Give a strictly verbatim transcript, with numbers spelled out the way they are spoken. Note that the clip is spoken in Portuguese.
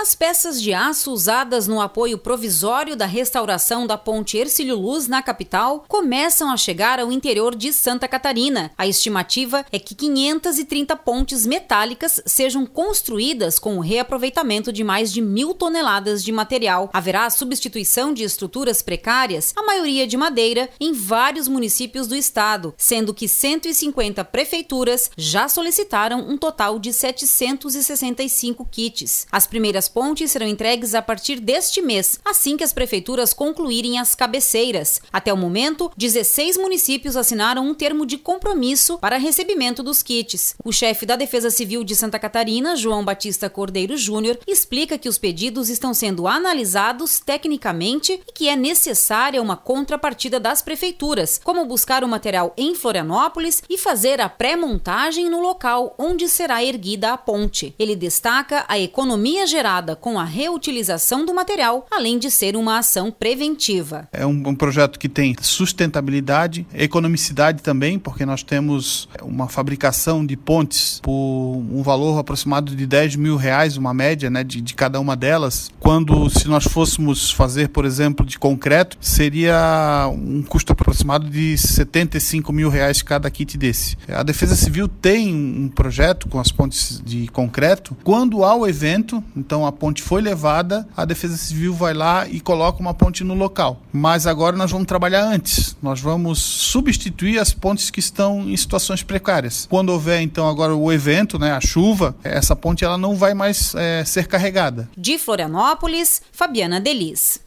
As peças de aço usadas no apoio provisório da restauração da ponte Hercílio Luz na capital começam a chegar ao interior de Santa Catarina. A estimativa é que quinhentas e trinta pontes metálicas sejam construídas com o reaproveitamento de mais de mil toneladas de material. Haverá a substituição de estruturas precárias, a maioria de madeira, em vários municípios do estado, sendo que cento e cinquenta prefeituras já solicitaram um total de setecentos e sessenta e cinco kits. As primeiras pontes serão entregues a partir deste mês, assim que as prefeituras concluírem as cabeceiras. Até o momento, dezesseis municípios assinaram um termo de compromisso para recebimento dos kits. O chefe da Defesa Civil de Santa Catarina, João Batista Cordeiro Júnior, explica que os pedidos estão sendo analisados tecnicamente e que é necessária uma contrapartida das prefeituras, como buscar o material em Florianópolis e fazer a pré-montagem no local onde será erguida a ponte. Ele destaca a economia gerada com a reutilização do material, além de ser uma ação preventiva. É um, um projeto que tem sustentabilidade, economicidade também, porque nós temos uma fabricação de pontes por um valor aproximado de dez mil reais, uma média, né, de, de cada uma delas. Quando, se nós fôssemos fazer, por exemplo, de concreto, seria um custo aproximado de setenta e cinco mil reais cada kit desse. A Defesa Civil tem um projeto com as pontes de concreto. Quando há o evento, então a ponte foi levada, a Defesa Civil vai lá e coloca uma ponte no local. Mas agora nós vamos trabalhar antes. Nós vamos substituir as pontes que estão em situações precárias. Quando houver, então, agora o evento, né, a chuva, essa ponte ela não vai mais é, ser carregada. De Florianópolis, Fabiana Delis.